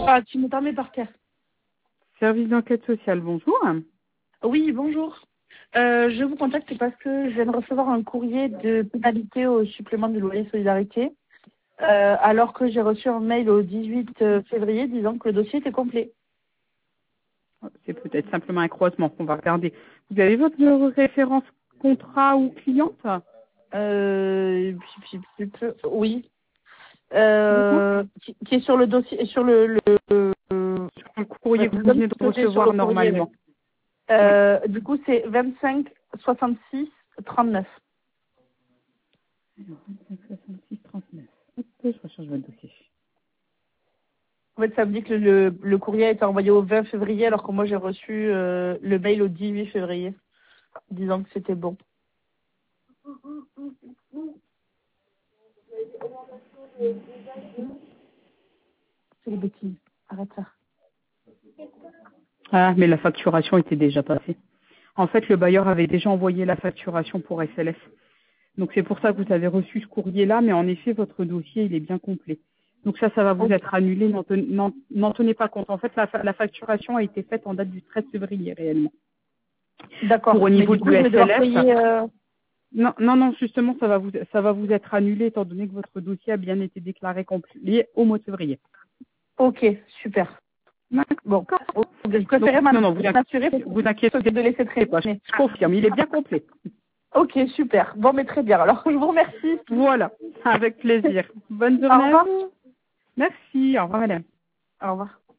Ah, tu m'entends mais par terre. Service d'enquête sociale, bonjour. Oui, bonjour. Je vous contacte parce que je viens de recevoir un courrier de pénalité au supplément de loyer solidarité, alors que j'ai reçu un mail au 18 février disant que le dossier était complet. C'est peut-être simplement un croisement qu'on va regarder. Vous avez votre référence contrat ou cliente? Oui. Dites-moi. Qui est sur le dossier, sur Le courrier que vous donne venez de ce que j'ai sur le recevoir courrier. Ouais. normalement. Oui. Du coup, c'est 25 66 39. 66 39. Hop, je recherche votre dossier. En fait, ça me dit que le courrier a été envoyé au 20 février, alors que moi, j'ai reçu le mail au 18 février, disant que c'était bon. C'est les bêtises. Arrête ça. Ah, mais la facturation était déjà passée. En fait, le bailleur avait déjà envoyé la facturation pour SLF. Donc c'est pour ça que vous avez reçu ce courrier-là, mais en effet, votre dossier, il est bien complet. Donc ça va vous Ok. être annulé, n'en tenez pas compte. En fait, la facturation a été faite en date du 13 février réellement. Pour D'accord. au Mais niveau du de coup, je vais devoir l'ESLF, payer... non, justement, ça va vous être annulé étant donné que votre dossier a bien été déclaré complet au mois de février. Ok, super. Bon. D'accord. Je Donc, préférais non, m'assurer vous plutôt que inquiétez de laisser pas, traîner. je confirme, il est bien complet. Ok, super. Bon, mais très bien. Alors, je vous remercie. Voilà, avec plaisir. Bonne Au journée à revoir. vous. Merci, au revoir madame. Au revoir.